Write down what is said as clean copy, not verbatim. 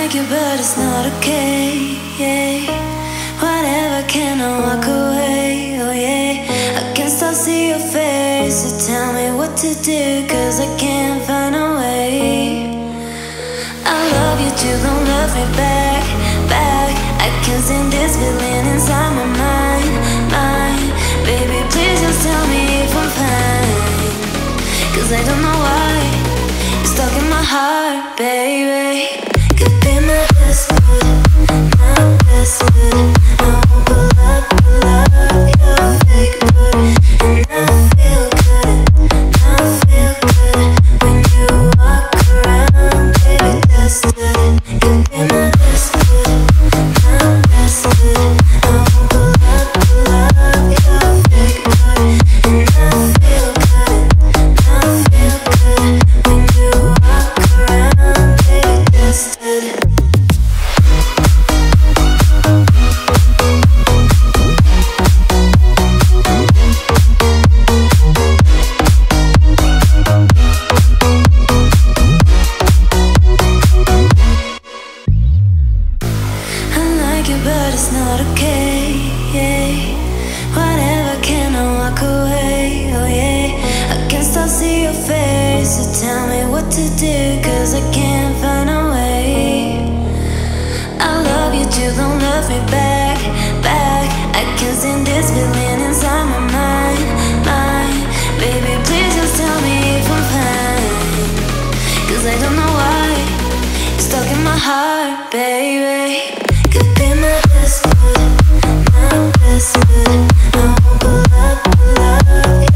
like you, but it's not okay. Yeah. Whatever, can I walk away? Oh yeah. I can still see your face, so tell me what to do, cause I can't find a way. I love you too, don't love me back, back. I can't stand this feeling inside my mind. Baby, please just tell me if I'm fine, cause I don't know why you're stuck in my heart, baby. Could be my best foot, my best foot. I won't pull up, your fake foot. And I feel good, when you walk around, baby, that's good. Could be my best foot, my best foot. I won't pull up, your fake foot. And I feel good, when you walk around, baby, that's good. But it's not okay, yeah. Whatever, can I walk away? Oh yeah. I can still see your face, so tell me what to do, cause I can't find a way. I love you too, don't love me back, back. I can't stand this feeling inside my mind. Baby, please just tell me if I'm fine, cause I don't know why you're stuck in my heart, baby. Could be my best foot, my best foot. I won't pull up,